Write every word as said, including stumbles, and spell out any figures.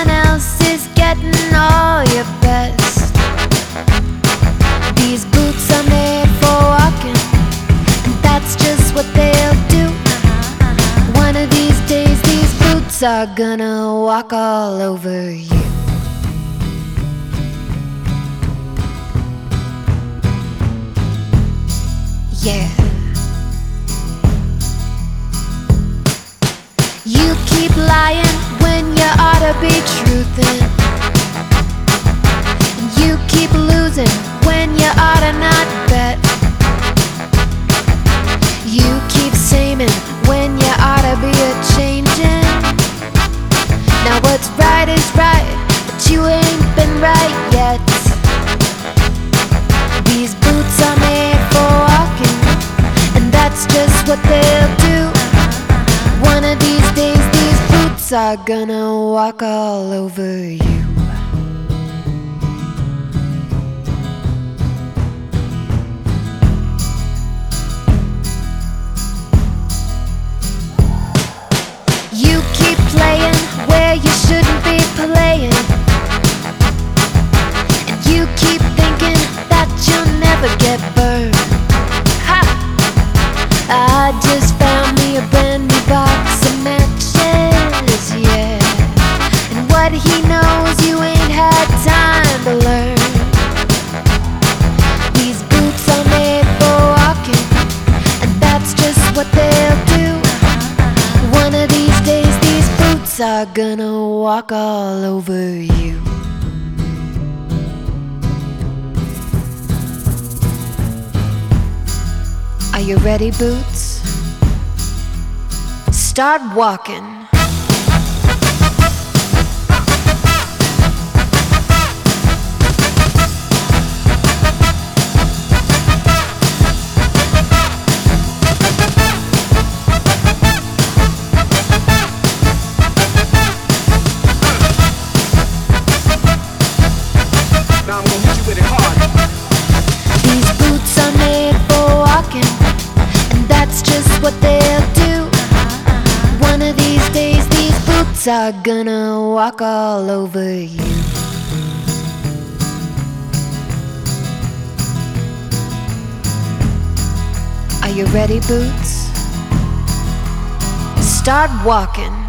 Everyone else is getting all your best. These boots are made for walking, and that's just what they'll do. One of these days these boots are gonna walk all over you. Yeah. You keep lying when you ought to be truthin'. You keep losing when you ought to not bet. You keep saying when you ought to be a-changin'. Now what's right is right, but you ain't been right yet. These boots are made for walking, and that's just what they'll do. One of these days these boots are gonna walk all over you. You keep playing where you shouldn't be playing, and you keep thinking that you'll never get burned. Ha! I just found me a brand new box of matches, yeah. And what he knows you ain't had time to learn. These boots are made for walking, and that's just what they'll do. One of these days these boots are gonna walk all over you. Are you ready, boots? Start walking. Now I'm gonna hit you with it hard. These boots are made for walking, and that's just what they'll do. One of these days these boots are gonna walk all over you. Are you ready, boots? Start walking.